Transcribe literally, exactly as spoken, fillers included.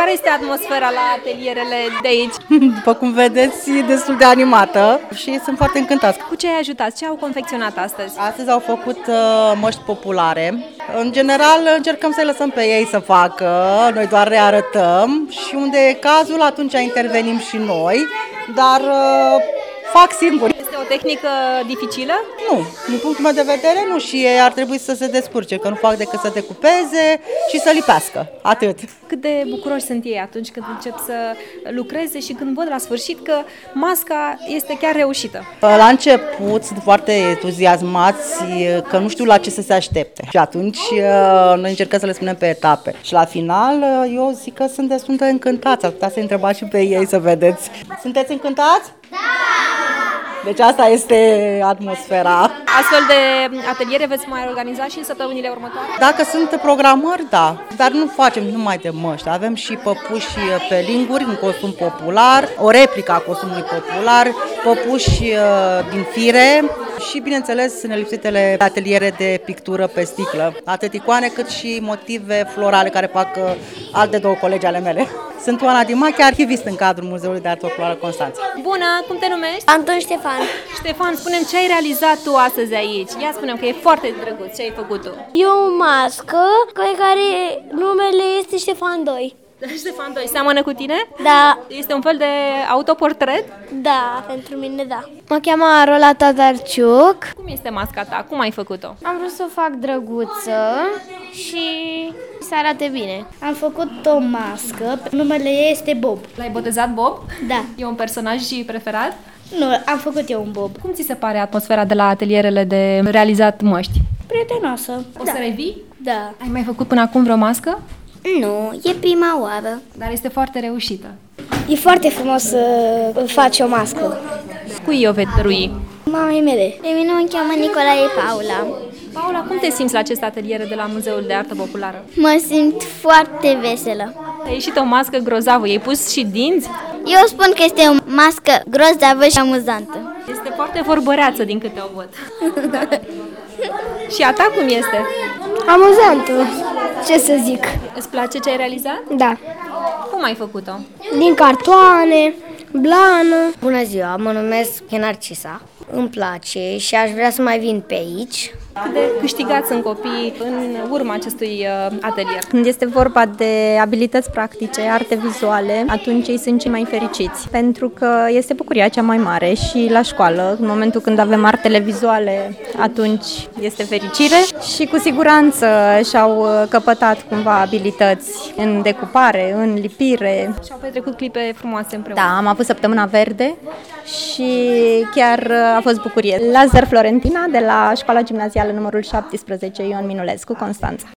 Care este atmosfera la atelierele de aici? După cum vedeți, e destul de animată și sunt foarte încântați. Cu ce ai ajutat? Ce au confecționat astăzi? Astăzi au făcut uh, măști populare. În general încercăm să-i lăsăm pe ei să facă, noi doar le arătăm și unde e cazul atunci intervenim și noi, dar uh, fac singuri. Este o tehnică dificilă? Nu, din punctul meu de vedere nu, și ei ar trebui să se descurce, că nu fac decât să decupeze și să lipească, atât. Cât de bucuroși sunt ei atunci când încep să lucreze și când văd la sfârșit că masca este chiar reușită? La început sunt foarte entuziasmați că nu știu la ce să se aștepte și atunci noi încercăm să le spunem pe etape. Și la final eu zic că sunt destul de încântați, ați putea să întrebați și pe ei să vedeți. Sunteți încântați? Da! Deci asta este atmosfera. Astfel de ateliere veți mai organiza și în săptămânile următoare? Dacă sunt programări, da, dar nu facem numai de măști. Avem și păpuși pe linguri, un costum popular, o replică a costumului popular, păpuși din fire și, bineînțeles, nelipsitele ateliere de pictură pe sticlă, atât icoane cât și motive florale care fac alte două colegi ale mele. Sunt Oana Dimache, arhivist în cadrul Muzeului de Artă Populară Constanța. Bună, cum te numești? Anton Ștefan. Ștefan, spune-mi ce ai realizat tu astăzi aici. Ia spune-mi că e foarte drăguț, ce ai făcut tu? E o mască pe care numele este Ștefan doi. Ștefan doi, seamănă cu tine? Da. Este un fel de autoportret? Da, pentru mine da. Mă cheamă Arola Tatarciuc. Cum este masca ta? Cum ai făcut-o? Am vrut să o fac drăguță și să arate bine. Am făcut o mască, numele ei este Bob. L-ai botezat Bob? Da. E un personaj preferat? Nu, am făcut eu un Bob. Cum ți se pare atmosfera de la atelierele de realizat măști? Prietenoasă. O da. să revii? Da. Ai mai făcut până acum vreo mască? Nu, e prima oară. Dar este foarte reușită. E foarte frumos să faci o mască. Cui o vei dărui? Mamei mele. Pe mine mă cheamă Nicolae Paula. Paula, cum te simți la aceste ateliere de la Muzeul de Artă Populară? Mă simt foarte veselă. A ieșit o mască grozavă, i-ai pus și dinți? Eu spun că este o mască grozavă și amuzantă. Este foarte vorbăreață din câte o văd. Și a ta cum este? Amuzantă, ce să zic. Îți place ce ai realizat? Da. Cum ai făcut-o? Din cartoane, blană. Bună ziua, mă numesc Narcisa. Îmi place și aș vrea să mai vin pe aici. Cât de câștigați sunt copiii în urma acestui uh, atelier? Când este vorba de abilități practice, arte vizuale, atunci ei sunt cei mai fericiți, pentru că este bucuria cea mai mare și la școală, în momentul când avem artele vizuale, atunci este fericire și cu siguranță și-au căpătat cumva abilități în decupare, în lipire. Și-au petrecut clipe frumoase împreună. Da, am avut săptămâna verde și chiar a fost bucurie. Lazar Florentina de la Școala Gimnazială numărul șaptesprezece Ion Minulescu, Constanța.